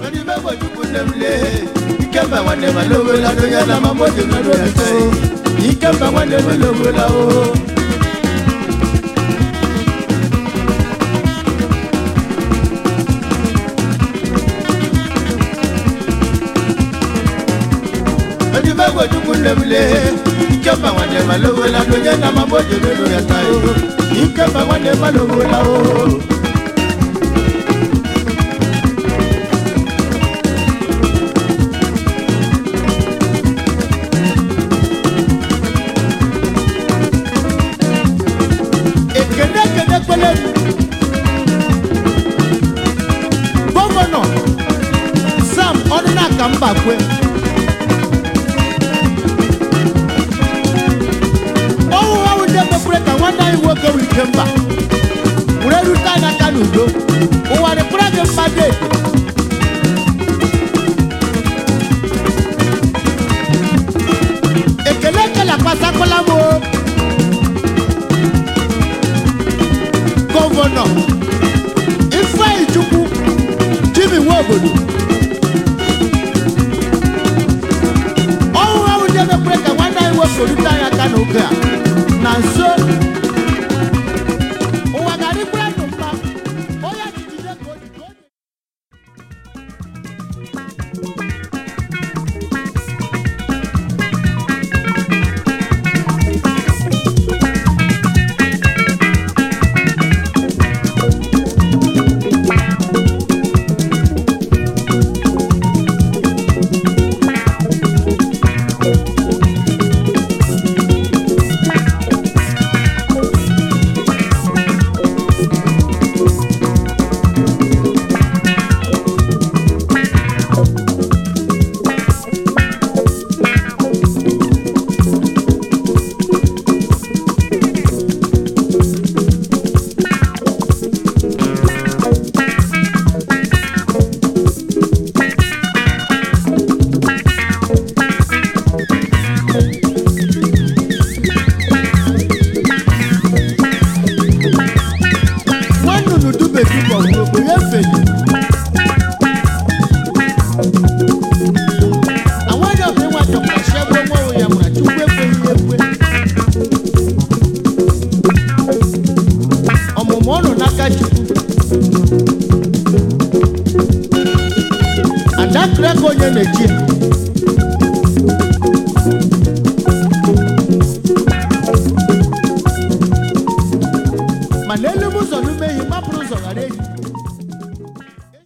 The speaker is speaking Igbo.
Ikemba wane malogo la doya na mamoje na doya tai. Ikemba wane malogo la o. Adi bago jukunde mle. Ikemba wane malogo la doya na mamoje na doya tai. Ikemba wane malogo la o. Governor Sam Onina Kambakwe oh how would them break and one day work with Kemba where you time at Kanudo who are the present party Ekeleka la Pasakola mo Governor Ifeanyi Chukwu Jimmy Nwobodo ọwụ ahụ jebe breka nwanne anyị wepụrụ anya aka n'oge a na nso ụwa gara ikwere ndụ mma onye jijide ka o ji Adakre konye neji